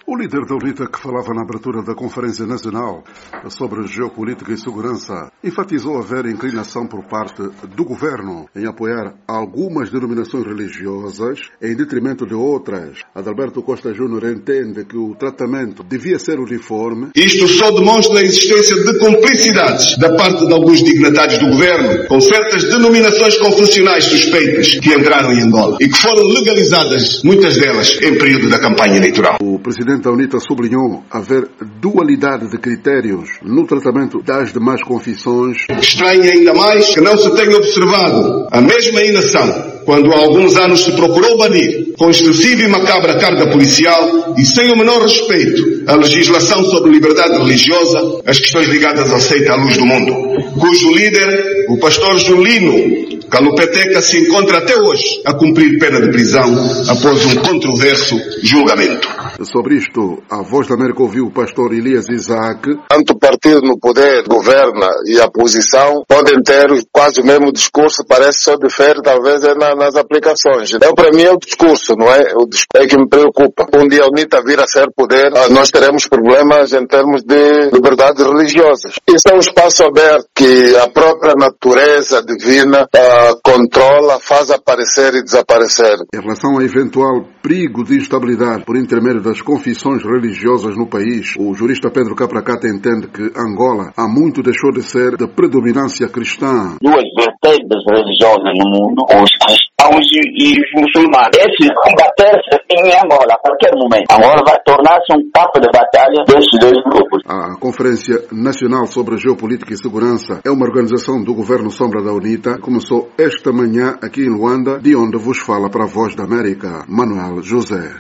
O líder da UNITA, que falava na abertura da Conferência Nacional sobre Geopolítica e Segurança, enfatizou haver inclinação por parte do governo em apoiar algumas denominações religiosas em detrimento de outras. Adalberto Costa Júnior entende que o tratamento devia ser uniforme. Isto só demonstra a existência de complicidades da parte de alguns dignatários do governo com certas denominações confessionais suspeitas que entraram em Angola e que foram legalizadas, muitas delas, em período da campanha eleitoral. O presidente da UNITA sublinhou haver dualidade de critérios no tratamento das demais confissões. Estranha ainda mais que não se tenha observado a mesma inação quando há alguns anos se procurou banir, com excessiva e macabra carga policial e sem o menor respeito à legislação sobre liberdade religiosa, as questões ligadas à seita à luz do mundo, cujo líder, o pastor Julino Calupeteca, se encontra até hoje a cumprir pena de prisão após um controverso julgamento. Sobre isto, a Voz da América ouviu o pastor Elias Isaac. Tanto o partido no poder governa e a oposição podem ter quase o mesmo discurso, parece só difere talvez nas aplicações. Então, para mim é o discurso, não é? O discurso é que me preocupa. Um dia a UNITA vir a ser poder, nós teremos problemas em termos de liberdades religiosas. Isso é um espaço aberto que a própria natureza divina controla, faz aparecer e desaparecer. Em relação a eventual perigo de instabilidade por intermédio das confissões religiosas no país, o jurista Pedro Capracata entende que Angola há muito deixou de ser de predominância cristã. Duas vertentes religiosas no mundo, os cristãos e os muçulmanos. Esse combater-se em Angola a qualquer momento. Angola vai tornar-se um campo de batalha desses dois grupos. A Conferência Nacional sobre Geopolítica e Segurança é uma organização do governo sombra da UNITA. Começou esta manhã aqui em Luanda, de onde vos fala para a Voz da América, Manuel José.